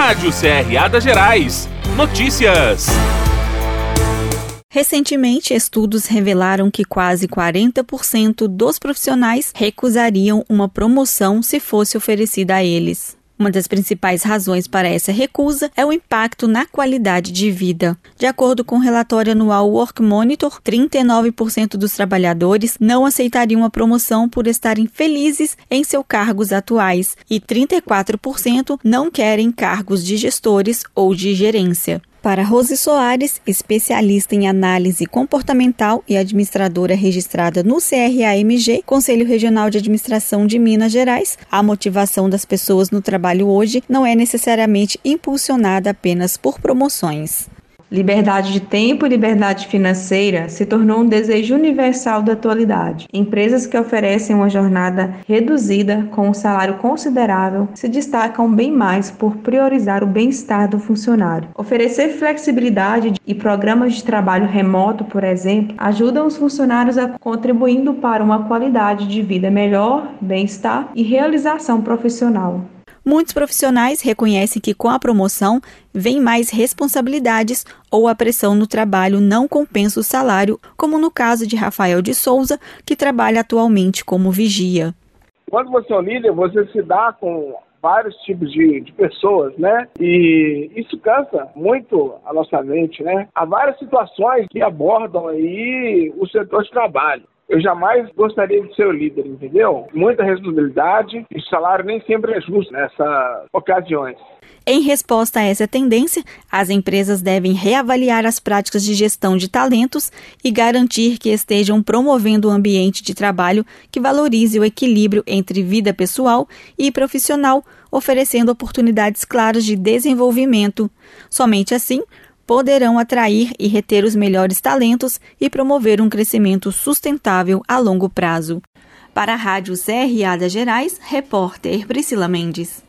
Rádio CRA das Gerais. Notícias. Recentemente, estudos revelaram que quase 40% dos profissionais recusariam uma promoção se fosse oferecida a eles. Uma das principais razões para essa recusa é o impacto na qualidade de vida. De acordo com o relatório anual Work Monitor, 39% dos trabalhadores não aceitariam a promoção por estarem felizes em seus cargos atuais e 34% não querem cargos de gestores ou de gerência. Para Rose Soares, especialista em análise comportamental e administradora registrada no CRAMG, Conselho Regional de Administração de Minas Gerais, a motivação das pessoas no trabalho hoje não é necessariamente impulsionada apenas por promoções. Liberdade de tempo e liberdade financeira se tornou um desejo universal da atualidade. Empresas que oferecem uma jornada reduzida com um salário considerável se destacam bem mais por priorizar o bem-estar do funcionário. Oferecer flexibilidade e programas de trabalho remoto, por exemplo, ajudam os funcionários a contribuindo para uma qualidade de vida melhor, bem-estar e realização profissional. Muitos profissionais reconhecem que com a promoção vem mais responsabilidades ou a pressão no trabalho não compensa o salário, como no caso de Rafael de Souza, que trabalha atualmente como vigia. Quando você é um líder, você se dá com vários tipos de pessoas, né? E isso cansa muito a nossa mente, né? Há várias situações que abordam aí o setor de trabalho. Eu jamais gostaria de ser o líder, entendeu? Muita responsabilidade e o salário nem sempre é justo nessas ocasiões. Em resposta a essa tendência, as empresas devem reavaliar as práticas de gestão de talentos e garantir que estejam promovendo um ambiente de trabalho que valorize o equilíbrio entre vida pessoal e profissional, oferecendo oportunidades claras de desenvolvimento. Somente assim, poderão atrair e reter os melhores talentos e promover um crescimento sustentável a longo prazo. Para a Rádio CRA das Gerais, repórter Priscila Mendes.